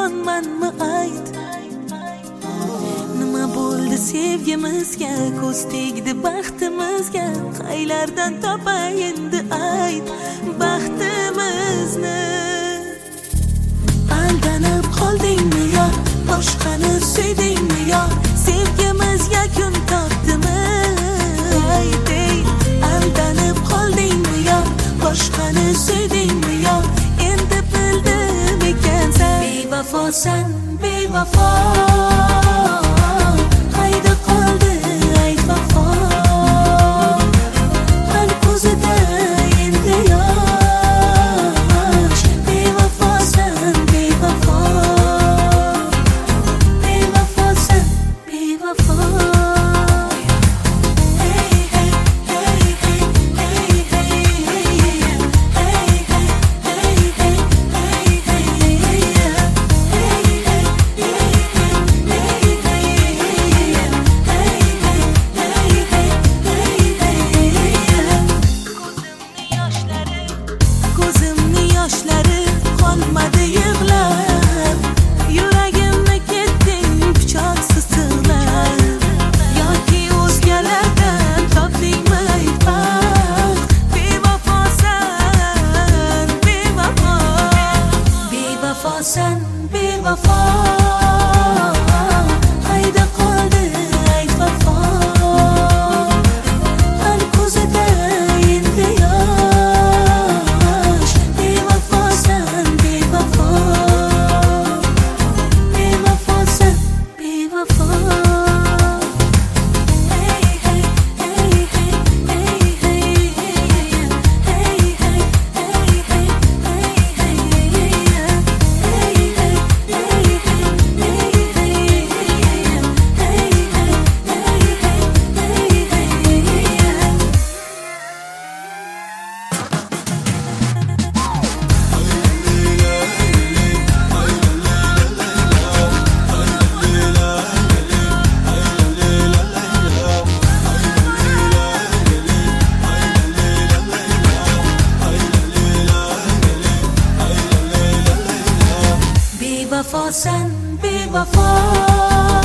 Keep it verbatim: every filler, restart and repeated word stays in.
yomonmanmi ayt. Nima bo'ldi sevgimizga, ko'z tegdi baxtimizga, qaylardan topay endi ayt baxtimizni. Aldanib qoldingmi yo, boshqani suydingmi yo, sevgimiz yakun topdimi ayt ey. Aldanib qoldingmi yo, boshqani suydingmi yo, endi bildim ekansan bevafosan, bevafo. Qayda qoldi ayt vafo, qalb ko'zida endi yosh. Bevafosan, bevafo, bevafosan, bevafo. Sen bevafo, qayda qoldi ayt vafo, qalb ko'zida endi yosh. Bevafosan, bevafo, bevafosan, bevafo. Bevafosan, bevafo.